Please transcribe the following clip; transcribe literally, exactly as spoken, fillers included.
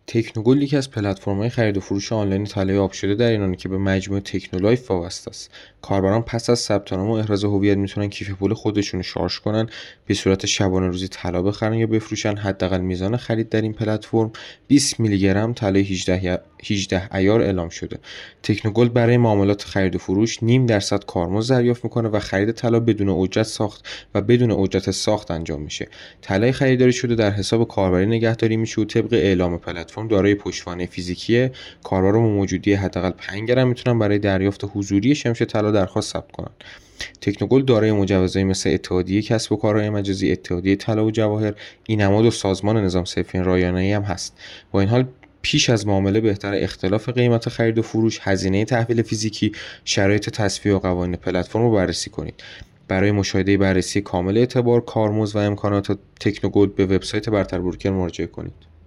تکنوگل یکی از پلتفرم‌های خرید و فروش آنلاین طلای آب شده در ایرانه که به مجموعه تکنولایف وابسته است. کاربران پس از ثبت نام و احراز هویت میتونن کیف پول خودشون رو شارژ کنن، به صورت شبانه روزی طلا بخرن یا بفروشن. حداقل میزان خرید در این پلتفرم بیست میلی گرم طلای هجده ی- هجده عیار اعلام شده. تکنوگل برای معاملات خرید و فروش نیم درصد کارمزد دریافت میکنه و خرید طلا بدون اجرت ساخت و بدون اجرت ساخت انجام میشه. طلای خریداری شده در حساب کاربری نگهداری میشه و طبق اعلام پلتفرم دارای پشتوانه فیزیکی. کاربران با موجودی حداقل پنج گرم میتونن برای دریافت حضوری شمش طلا درخواست ثبت کنن. تکنوگل دارای مجوزهایی مثل اتحادیه کسب و کارهای مجازی، اتحادیه طلا و جواهر، اینماد و سازمان نظام صرفی رایانه‌ای هم هست. با این حال پیش از معامله بهتر اختلاف قیمت خرید و فروش، هزینه تحویل فیزیکی، شرایط تصفیه و قوانین پلتفرم رو بررسی کنید. برای مشاهده بررسی کامل اعتبار، کارمزد و امکانات تکنوگل به وبسایت برتر بروکر مراجعه کنید.